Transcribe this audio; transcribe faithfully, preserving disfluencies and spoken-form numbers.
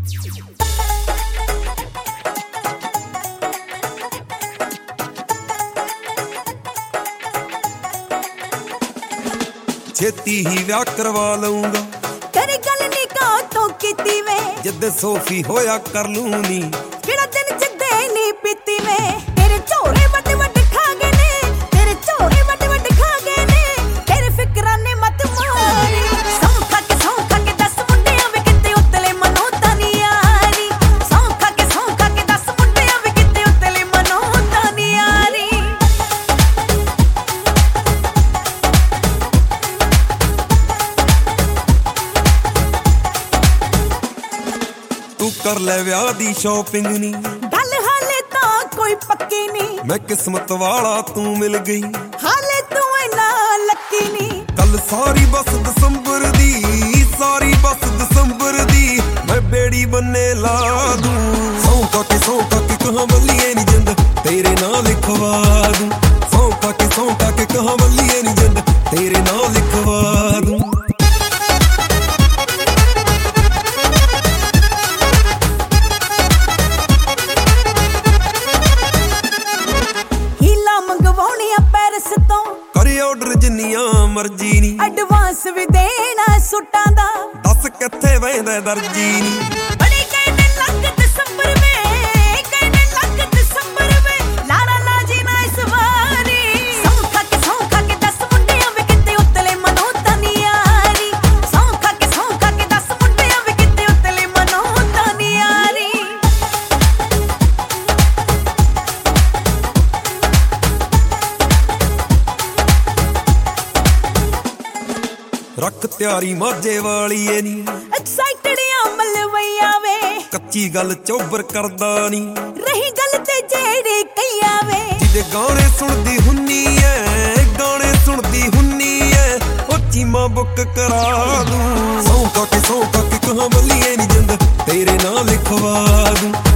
ਛੇਤੀ ਹੀ ਵਿਆਹ ਕਰਵਾ ਲਊਂਗਾ ਤੇਰੀ ਗੱਲ ਨੀ ਕਾ ਤੋਂ ਕੀਤੀ ਵੇ ਜਿੱਦੇ ਸੋਫੀ ਹੋਇਆ ਕਰ ਲੂੰਨੀ ਕਿਹੜਾ ਦਿਨ ਜਿੱਦੇ ਨੀ ਪੀਤੀ ਵੇ ਤੇਰੇ ਝੋਲੇ ਵੱਡ ਵੱਡ ਖਾ ਗਏ ਨੇ ਤੇਰੇ ਝੋਲੇ ਵੱਡ ਵੱਡ ਖਾ ਗਏ ਨੇ ਤੇਰੇ ਫਿਕਰਾਂ ਨੇ ਮਤ ਮਾਰੀ ਸੌਂ ਖਾ ਕੇ ਸੌਂ ਖਾ ਕੇ ਦਸ ਮੁੰਡਿਆਂ ਵੇ ਕਿਤੇ ਉਤਲੇ ਮਨੋਂ ਤਾਂ ਨੀ ਯਾਰੀ ਸੌਂ ਖਾ ਕੇ ਸੌਂ ਖਾ ਕੇ ਦਸ ਮੁੰਡਿਆਂ ਵੇ ਕਿਤੇ ਉਤਲੇ ਮਨੋਂ ਤਾਂ ਨੀ ਯਾਰੀ ਤੂੰ ਕਰ ਲੈ ਵਿਆਹ ਦੀ ਸ਼ਾਪਿੰਗ ਨੀ ਗੱਲ ਹਾਲੇ ਤਾਂ ਕੋਈ ਪੱਕੀ ਨੀ ਮੈਂ ਕਿਸਮਤ ਵਾਲਾ ਤੂੰ ਮਿਲ ਗਈ ਹਾਲੇ ਤੂੰ ਇੰਨਾ ਲੱਕੀ ਨੀ ਕੱਲ ਸਾਰੀ ਬਸ ਦਸੰਬਰ ਦੀ ਸਾਰੀ ਬਸ ਦਸੰਬਰ ਦੀ ਮੈਂ ਬੇੜੀ ਬੰਨੇ ਲਾ ਦੂੰ ਸੌਂ ਕਾ ਕੇ ਸੌਂ ਕਾ ਕੇ ਕਹਾਂ ਬੱਲੀਏ ਨੀ ਜਿੰਦ ਤੇਰੇ ਨਾਲ ਲਿਖਵਾ ਦੂੰ ਸੌਂ ਕਾ ਕੇ ਸੌਂ ਕਾ ਕੇ ਕਹਾਂ ਬੱਲੀਏ ਨੀ ਜਿੰਦ ਤੇਰੇ ਨਾਲ ਲਿਖਵਾ ਦੂੰ ਕਰੇ ਆਰਡਰ ਜਿੰਨੀਆਂ ਮਰਜ਼ੀ ਨੀ ਐਡਵਾਂਸ ਵੀ ਦੇਣਾ ਸੁੱਟਾਂ ਦਾ ਦੱਸ ਕਿੱਥੇ ਵਹਿੰਦਾ ਦਰਜੀ ਨੀ ਬੜੀ ਕਹਿੰਦੇ ਲੱਗ ਦਸੰਬਰ ਵੇ ਕਹਿੰਦੇ ਲੱਗ ਦਸੰਬਰ ਵੇ ਲਾੜਾ ਲਾਜੀ ਨਾ ਇਸ ਵਾਰੀ ਸੌਂ ਖਾ ਕੇ ਸੌਂ ਖਾ ਕੇ ਦਸ ਮੁੰਡਿਆਂ ਵੇ ਕਿਤੇ ਉਤਲੇ ਮਨੋਂ ਤਾਂ ਨੀ ਯਾਰੀ ਸੌਂ ਖਾ ਕੇ ਸੌਂ ਖਾ ਕੇ ਦਸ ਮੁੰਡਿਆਂ ਵੇ ਕਿਤੇ ਉਤਲੇ ਮਨੋਂ ਤਾਂ ਨੀ ਯਾਰੀ ਰੱਖ ਤਿਆਰੀ ਮਾਝੇ ਵਾਲੀ ਏ ਨੀ ਐਕਸਾਈਟਡ ਆ ਮਲਵਈਆ ਵੇ ਕੱਚੀ ਗੱਲ ਚੋਬਰ ਕਰਦਾ ਨੀ ਰਹੀ ਗੱਲ ਤੇ ਜਿਹੜੇ ਕਈਆ ਵੇ ਜਿਹਦੇ ਗਾਣੇ ਸੁਣਦੀ ਹੁੰਨੀ ਐ ਗਾਣੇ ਸੁਣਦੀ ਹੁੰਨੀ ਐ ਉਹ ਚੀਮਾ ਬੁੱਕ ਕਰਾ ਦੂੰ ਸੌਂ ਕਾ ਕੇ ਸੌਂ ਕਾ ਕੇ ਕਹਾਂ ਬੱਲੀਏ ਨੀ ਜਿੰਦ ਤੇਰੇ ਨਾਲ ਲਿਖਵਾ ਦੂੰ